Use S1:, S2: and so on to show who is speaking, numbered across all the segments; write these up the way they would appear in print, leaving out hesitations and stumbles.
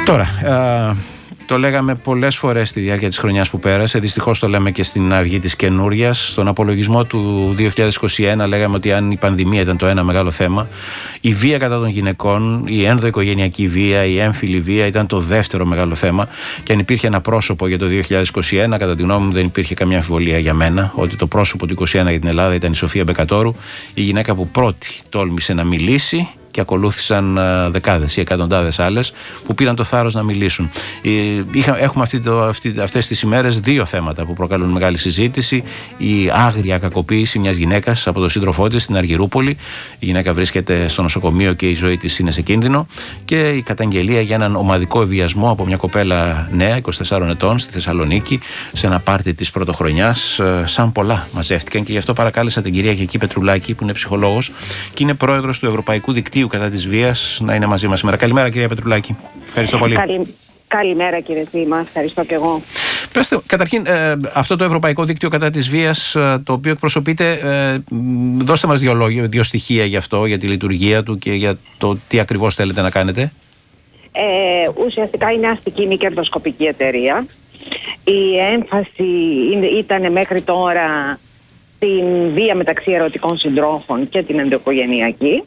S1: Τώρα, το λέγαμε πολλές φορές στη διάρκεια της χρονιάς που πέρασε, δυστυχώς το λέμε και στην αυγή της καινούριας. Στον απολογισμό του 2021 λέγαμε ότι αν η πανδημία ήταν το ένα μεγάλο θέμα, η βία κατά των γυναικών, η ενδοοικογενειακή βία, η έμφυλη βία ήταν το δεύτερο μεγάλο θέμα. Και αν υπήρχε ένα πρόσωπο για το 2021, κατά τη γνώμη μου δεν υπήρχε καμιά αμφιβολία για μένα ότι το πρόσωπο του 2021 για την Ελλάδα ήταν η Σοφία Μπεκατόρου, η γυναίκα που πρώτη τόλμησε να μιλήσει. Και ακολούθησαν δεκάδες ή εκατοντάδες άλλες που πήραν το θάρρος να μιλήσουν. Έχουμε αυτές τις ημέρες δύο θέματα που προκαλούν μεγάλη συζήτηση. Η άγρια κακοποίηση μιας γυναίκας από τον σύντροφό της στην Αργυρούπολη. Η γυναίκα βρίσκεται στο νοσοκομείο και η ζωή της είναι σε κίνδυνο. Και η καταγγελία για έναν ομαδικό βιασμό από μια κοπέλα νέα, 24 ετών, στη Θεσσαλονίκη, σε ένα πάρτι της πρωτοχρονιάς. Σαν πολλά μαζεύτηκαν και γι' αυτό παρακάλεσα την κυρία Κική Πετρουλάκη, που είναι ψυχολόγος και είναι πρόεδρος του Ευρωπαϊκού Δικτύου κατά της βίας, να είναι μαζί μας σήμερα. Καλημέρα, κυρία Πετρουλάκη. Ευχαριστώ πολύ.
S2: Καλημέρα, κύριε Δήμα. Ευχαριστώ και εγώ.
S1: Πέστε, καταρχήν, αυτό το Ευρωπαϊκό Δίκτυο κατά της βίας, το οποίο εκπροσωπείτε, δώστε μας δύο στοιχεία γι' αυτό, για τη λειτουργία του και για το τι ακριβώς θέλετε να κάνετε.
S2: Ουσιαστικά είναι αστική μη κερδοσκοπική εταιρεία. Η έμφαση ήταν μέχρι τώρα την βία μεταξύ ερωτικών συντρόφων και την ενδοοικογενειακή.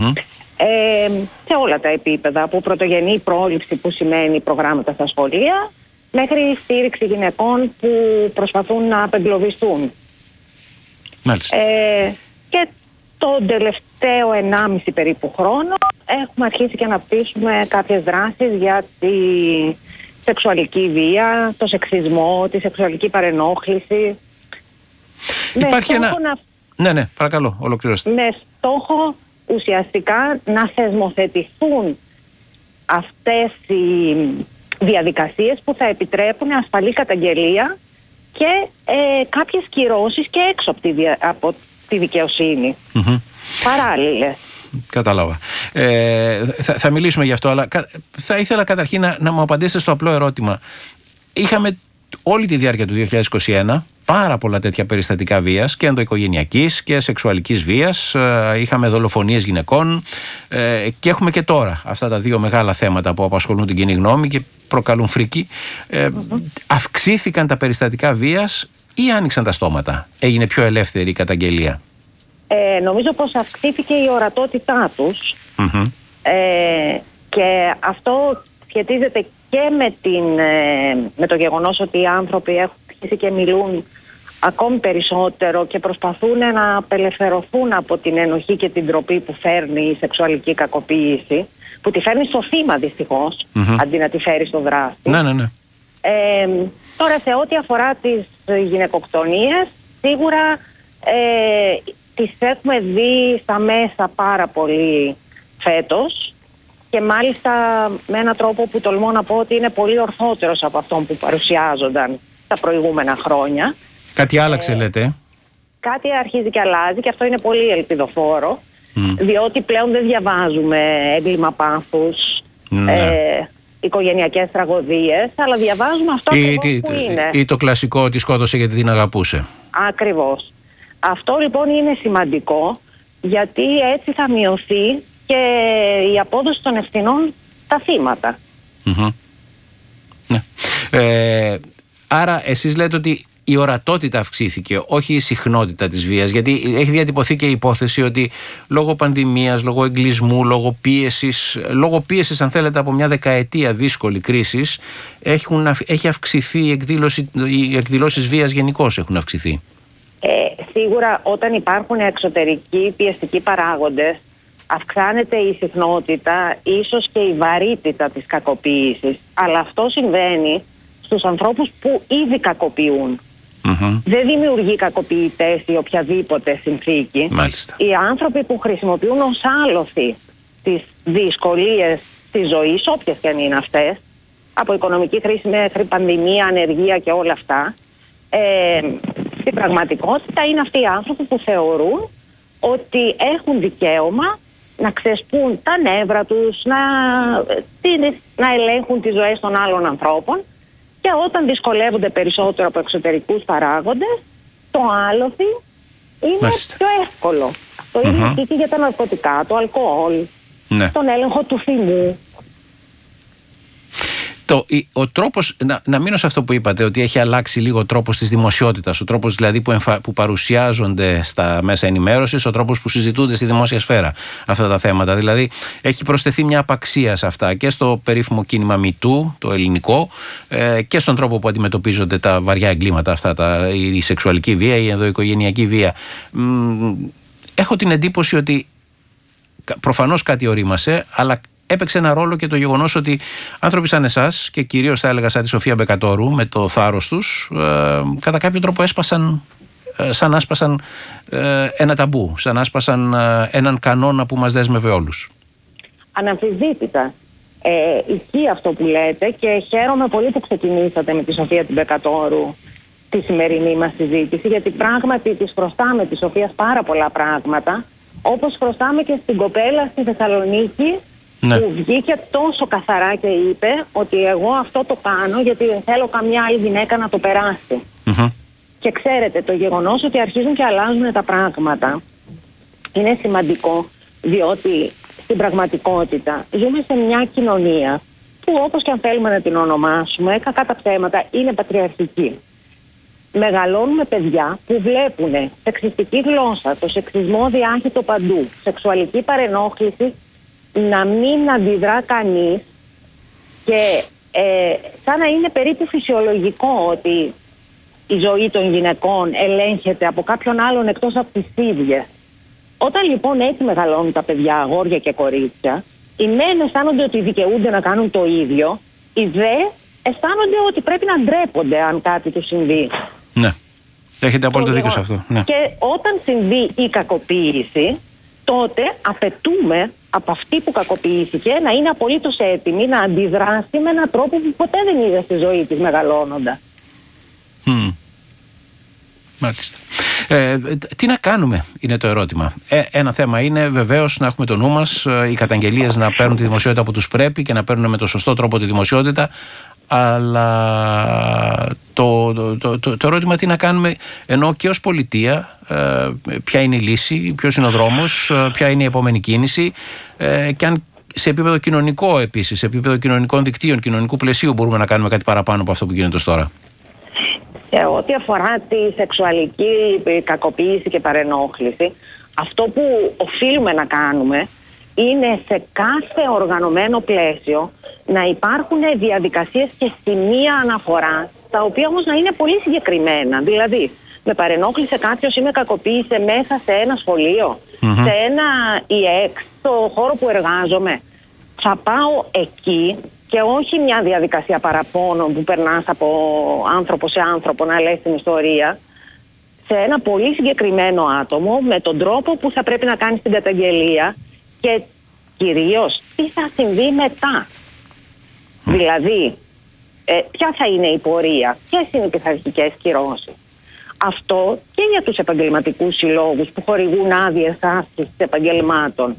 S2: Σε όλα τα επίπεδα, από πρωτογενή πρόληψη που σημαίνει προγράμματα στα σχολεία μέχρι στήριξη γυναικών που προσπαθούν να απεγκλωβιστούν.
S1: Μάλιστα.
S2: Και τον τελευταίο 1,5 περίπου χρόνο έχουμε αρχίσει και αναπτύσσουμε κάποιες δράσεις για τη σεξουαλική βία, το σεξισμό, τη σεξουαλική παρενόχληση.
S1: Υπάρχει ένα... Ναι, παρακαλώ, ολοκληρώστε.
S2: Με στόχο ουσιαστικά να θεσμοθετηθούν αυτές οι διαδικασίες που θα επιτρέπουν ασφαλή καταγγελία και κάποιες κυρώσεις και έξω από τη δικαιοσύνη. Παράλληλες.
S1: Κατάλαβα. Θα μιλήσουμε γι' αυτό, αλλά θα ήθελα καταρχήν να μου απαντήσετε στο απλό ερώτημα. Είχαμε όλη τη διάρκεια του 2021 πάρα πολλά τέτοια περιστατικά βίας και ενδοοικογενειακής και σεξουαλικής βίας. Είχαμε δολοφονίες γυναικών και έχουμε και τώρα αυτά τα δύο μεγάλα θέματα που απασχολούν την κοινή γνώμη και προκαλούν φρίκη. Αυξήθηκαν τα περιστατικά βίας ή άνοιξαν τα στόματα? Έγινε πιο ελεύθερη η καταγγελία?
S2: Νομίζω πως αυξήθηκε η ορατότητά τους και αυτό σχετίζεται και με το γεγονός ότι οι άνθρωποι έχουν αρχίσει και μιλούν ακόμη περισσότερο και προσπαθούν να απελευθερωθούν από την ενοχή και την ντροπή που φέρνει η σεξουαλική κακοποίηση, που τη φέρνει στο θύμα δυστυχώς, αντί να τη φέρει στο δράστη.
S1: Ναι.
S2: Τώρα, σε ό,τι αφορά τις γυναικοκτονίες, σίγουρα τις έχουμε δει στα μέσα πάρα πολύ φέτος. Και μάλιστα με έναν τρόπο που τολμώ να πω ότι είναι πολύ ορθότερος από αυτόν που παρουσιάζονταν τα προηγούμενα χρόνια. Κάτι
S1: άλλαξε λέτε?
S2: Κάτι αρχίζει και αλλάζει και αυτό είναι πολύ ελπιδοφόρο, διότι πλέον δεν διαβάζουμε έγκλημα πάθους, οικογενειακές τραγωδίες, αλλά διαβάζουμε αυτό που είναι.
S1: Ή το κλασικό ότι σκότωσε γιατί την αγαπούσε.
S2: Ακριβώς. Αυτό λοιπόν είναι σημαντικό, γιατί έτσι θα μειωθεί και η απόδοση των ευθυνών στα θύματα.
S1: Ναι. Άρα εσείς λέτε ότι η ορατότητα αυξήθηκε, όχι η συχνότητα της βίας, γιατί έχει διατυπωθεί και η υπόθεση ότι λόγω πανδημίας, λόγω εγκλισμού, λόγω πίεσης αν θέλετε από μια δεκαετία δύσκολη κρίσης, έχει αυξηθεί οι εκδηλώσεις βίας γενικώς έχουν αυξηθεί.
S2: Σίγουρα όταν υπάρχουν εξωτερικοί πιεστικοί παράγοντες, αυξάνεται η συχνότητα, ίσως και η βαρύτητα της κακοποίησης. Αλλά αυτό συμβαίνει στους ανθρώπους που ήδη κακοποιούν. Δεν δημιουργεί κακοποιητές ή οποιαδήποτε συνθήκη.
S1: Μάλιστα.
S2: Οι άνθρωποι που χρησιμοποιούν ως άλοθη τις δυσκολίες της ζωής, όποιες και αν είναι αυτές, από οικονομική κρίση μέχρι πανδημία, ανεργία και όλα αυτά, στην πραγματικότητα είναι αυτοί οι άνθρωποι που θεωρούν ότι έχουν δικαίωμα να ξεσπούν τα νεύρα τους, να ελέγχουν τις ζωές των άλλων ανθρώπων, και όταν δυσκολεύονται περισσότερο από εξωτερικούς παράγοντες, το άλοθη είναι πιο εύκολο. Το ίδιο και για τα ναρκωτικά, το αλκοόλ, τον έλεγχο του θυμού.
S1: Ο τρόπος, να μείνω σε αυτό που είπατε, ότι έχει αλλάξει λίγο ο τρόπος της δημοσιότητας, ο τρόπος δηλαδή που παρουσιάζονται στα μέσα ενημέρωσης, ο τρόπος που συζητούνται στη δημόσια σφαίρα αυτά τα θέματα. Δηλαδή έχει προσθεθεί μια απαξία σε αυτά και στο περίφημο κίνημα MeToo, το ελληνικό, και στον τρόπο που αντιμετωπίζονται τα βαριά εγκλήματα αυτά, η σεξουαλική βία, η ενδοοικογενειακή βία. Έχω την εντύπωση ότι προφανώς κάτι ορίμασε, αλλά έπαιξε ένα ρόλο και το γεγονός ότι άνθρωποι σαν εσάς, και κυρίως θα έλεγα σαν τη Σοφία Μπεκατόρου με το θάρρος τους, κατά κάποιο τρόπο σαν άσπασαν ένα ταμπού, σαν άσπασαν έναν κανόνα που μας δέσμευε όλους.
S2: Αναμφισβήτητα ισχύει αυτό που λέτε και χαίρομαι πολύ που ξεκινήσατε με τη Σοφία την Μπεκατόρου τη σημερινή μας συζήτηση, γιατί πράγματι της χρωστάμε τη Σοφία πάρα πολλά πράγματα, όπως χρωστάμε και στην κοπέλα στη Θεσσαλονίκη, ναι, που βγήκε τόσο καθαρά και είπε ότι εγώ αυτό το κάνω γιατί δεν θέλω καμιά άλλη γυναίκα να το περάσει. Και ξέρετε, το γεγονός ότι αρχίζουν και αλλάζουν τα πράγματα είναι σημαντικό, διότι στην πραγματικότητα ζούμε σε μια κοινωνία που, όπως και αν θέλουμε να την ονομάσουμε, κακά τα ψέματα, είναι πατριαρχική. Μεγαλώνουμε παιδιά που βλέπουν σεξιστική γλώσσα, το σεξισμό διάχυτο παντού, σεξουαλική παρενόχληση να μην αντιδρά κανείς και σαν να είναι περίπου φυσιολογικό ότι η ζωή των γυναικών ελέγχεται από κάποιον άλλον εκτός από τις ίδιες. Όταν λοιπόν έτσι μεγαλώνουν τα παιδιά, αγόρια και κορίτσια, οι μεν αισθάνονται ότι δικαιούνται να κάνουν το ίδιο, οι δε αισθάνονται ότι πρέπει να ντρέπονται αν κάτι τους συμβεί.
S1: Ναι, έχετε απόλυτο δίκιο σε αυτό. Ναι.
S2: Και όταν συμβεί η κακοποίηση, τότε απαιτούμε από αυτή που κακοποιήθηκε να είναι απολύτως έτοιμη να αντιδράσει με έναν τρόπο που ποτέ δεν είδε στη ζωή της μεγαλώνοντα.
S1: Μάλιστα. Τι να κάνουμε είναι το ερώτημα. Ένα θέμα είναι βεβαίως να έχουμε το νου μας, οι καταγγελίες να παίρνουν τη δημοσιότητα που τους πρέπει και να παίρνουν με το σωστό τρόπο τη δημοσιότητα, αλλά το ερώτημα τι να κάνουμε, ενώ και ως πολιτεία, ποια είναι η λύση, ποιος είναι ο δρόμος, ποια είναι η επόμενη κίνηση, και αν σε επίπεδο κοινωνικό επίσης, σε επίπεδο κοινωνικών δικτύων, κοινωνικού πλαισίου μπορούμε να κάνουμε κάτι παραπάνω από αυτό που γίνεται ως τώρα.
S2: Σε ό,τι αφορά τη σεξουαλική κακοποίηση και παρενόχληση, αυτό που οφείλουμε να κάνουμε είναι σε κάθε οργανωμένο πλαίσιο να υπάρχουν διαδικασίες και σημεία αναφορά, τα οποία όμως να είναι πολύ συγκεκριμένα. Δηλαδή, με παρενόχλησε κάποιος ή με κακοποίησε μέσα σε ένα σχολείο, σε ένα ΙΕΚ, στο χώρο που εργάζομαι. Θα πάω εκεί και όχι μια διαδικασία παραπώνων που περνάς από άνθρωπο σε άνθρωπο να λες την ιστορία, σε ένα πολύ συγκεκριμένο άτομο με τον τρόπο που θα πρέπει να κάνεις την καταγγελία και κυρίως τι θα συμβεί μετά. Δηλαδή, ποια θα είναι η πορεία, ποιες είναι οι πειθαρχικές κυρώσεις. Αυτό και για τους επαγγελματικούς συλλόγους που χορηγούν άδειες άσκησης επαγγελμάτων.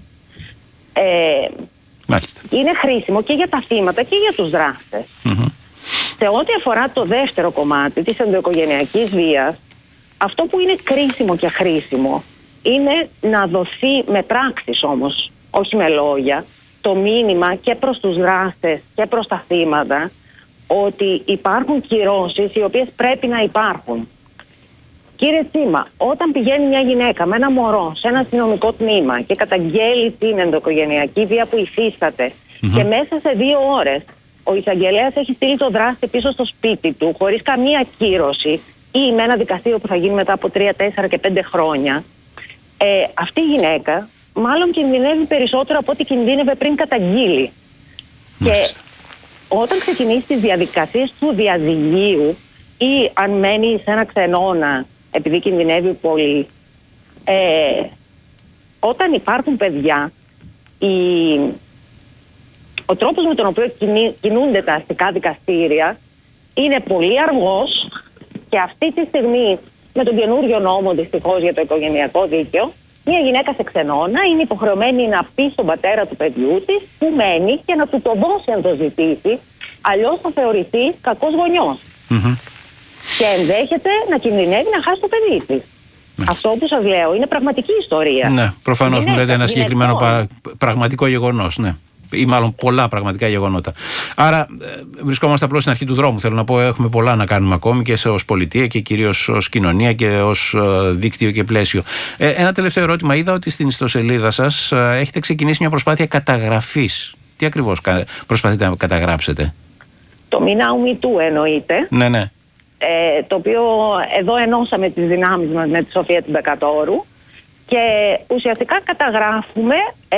S2: Είναι χρήσιμο και για τα θύματα και για τους δράστες. Σε ό,τι αφορά το δεύτερο κομμάτι της ενδοοικογενειακής βίας, αυτό που είναι κρίσιμο και χρήσιμο είναι να δοθεί με πράξεις όμως, όχι με λόγια, το μήνυμα και προς τους δράστες και προς τα θύματα ότι υπάρχουν κυρώσεις οι οποίες πρέπει να υπάρχουν. Κύριε Τσίμα, όταν πηγαίνει μια γυναίκα με ένα μωρό σε ένα αστυνομικό τμήμα και καταγγέλει την ενδοοικογενειακή βία που υφίσταται και μέσα σε 2 ώρες ο εισαγγελέας έχει στείλει το δράστη πίσω στο σπίτι του χωρίς καμία κύρωση ή με ένα δικαστήριο που θα γίνει μετά από 3, 4 και 5 χρόνια, αυτή η γυναίκα μάλλον κινδυνεύει περισσότερο από ό,τι κινδύνευε πριν καταγγείλει. Και όταν ξεκινήσει τις διαδικασίες του διαζυγίου ή αν μένει σε ένα ξενώνα επειδή κινδυνεύει πολύ, όταν υπάρχουν παιδιά, ο τρόπος με τον οποίο κινούνται τα αστικά δικαστήρια είναι πολύ αργός και αυτή τη στιγμή με τον καινούριο νόμο δυστυχώς για το οικογενειακό δίκαιο, μια γυναίκα σε ξενώνα είναι υποχρεωμένη να πει στον πατέρα του παιδιού της που μένει και να του το δώσει αν το ζητήσει, αλλιώς θα θεωρηθεί κακός γονιός. Και ενδέχεται να κινδυνεύει να χάσει το παιδί της. Αυτό που σας λέω είναι πραγματική ιστορία.
S1: Ναι, προφανώς μου λέτε ένα συγκεκριμένο πραγματικό γεγονός. Ναι. ή μάλλον πολλά πραγματικά γεγονότα. Άρα βρισκόμαστε απλώς στην αρχή του δρόμου. Θέλω να πω, έχουμε πολλά να κάνουμε ακόμη και ως πολιτεία και κυρίως ως κοινωνία και ως δίκτυο και πλαίσιο. Ένα τελευταίο ερώτημα. Είδα ότι στην ιστοσελίδα σας έχετε ξεκινήσει μια προσπάθεια καταγραφής. Τι ακριβώς προσπαθείτε να καταγράψετε?
S2: Το μηνάου Μητού εννοείται.
S1: Ναι, ναι.
S2: Το οποίο εδώ ενώσαμε τις δυνάμεις μας με τη Σοφία την Μπεκατόρου και ουσιαστικά καταγράφουμε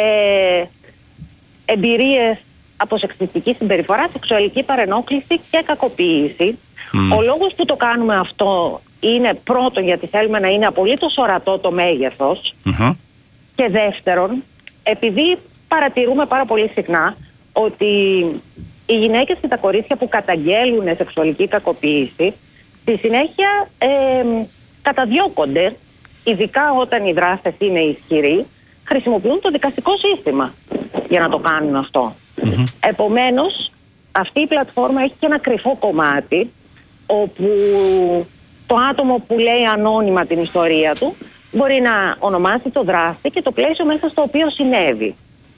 S2: εμπειρίες από σεξιστική συμπεριφορά, σεξουαλική παρενόχληση και κακοποίηση. Ο λόγος που το κάνουμε αυτό είναι πρώτον γιατί θέλουμε να είναι απολύτως ορατό το μέγεθος και δεύτερον επειδή παρατηρούμε πάρα πολύ συχνά ότι οι γυναίκες και τα κορίτσια που καταγγέλουν σεξουαλική κακοποίηση στη συνέχεια καταδιώκονται, ειδικά όταν οι δράστες είναι ισχυροί, χρησιμοποιούν το δικαστικό σύστημα για να το κάνουν αυτό. Επομένως, αυτή η πλατφόρμα έχει και ένα κρυφό κομμάτι όπου το άτομο που λέει ανώνυμα την ιστορία του μπορεί να ονομάσει το δράστη και το πλαίσιο μέσα στο οποίο συνέβη.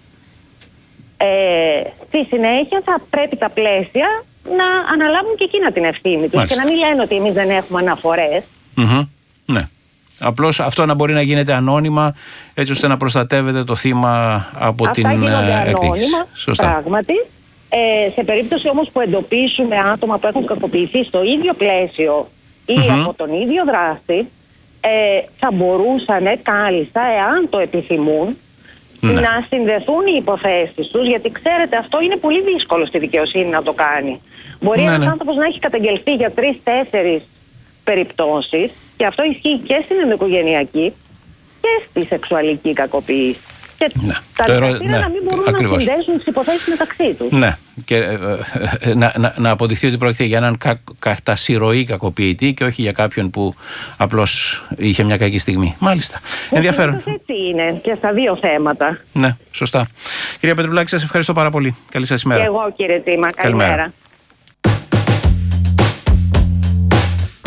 S2: Στη συνέχεια θα πρέπει τα πλαίσια να αναλάβουν και εκείνα την ευθύνη τους και να μην λένε ότι εμείς δεν έχουμε αναφορές.
S1: Ναι. Απλώς αυτό να μπορεί να γίνεται ανώνυμα έτσι ώστε να προστατεύεται το θύμα από
S2: αυτά
S1: την
S2: ανώνυμα, πράγματι. Σε περίπτωση όμως που εντοπίσουμε άτομα που έχουν κακοποιηθεί στο ίδιο πλαίσιο ή από τον ίδιο δράστη, θα μπορούσαν κάλλιστα, εάν το επιθυμούν, να συνδεθούν οι υποθέσεις τους, γιατί ξέρετε αυτό είναι πολύ δύσκολο στη δικαιοσύνη να το κάνει. Μπορεί ένας άνθρωπος να έχει καταγγελθεί για 3-4 περιπτώσεις και αυτό ισχύει και στην ενδοοικογενειακή και στη σεξουαλική κακοποίηση. Και τα δικαστήρια να μην μπορούν να συνδέσουν τις υποθέσεις μεταξύ τους.
S1: Ναι, και να αποδειχθεί ότι πρόκειται για έναν κατά συρροή κακοποιητή και όχι για κάποιον που απλώς είχε μια κακή στιγμή. Μάλιστα. Ενδιαφέρον.
S2: Έτσι είναι και στα δύο θέματα.
S1: Ναι, σωστά. Κυρία Πετρουλάκη, σας ευχαριστώ πάρα πολύ. Καλή σας ημέρα.
S2: Και εγώ, κύριε Τίμα. Καλημέρα.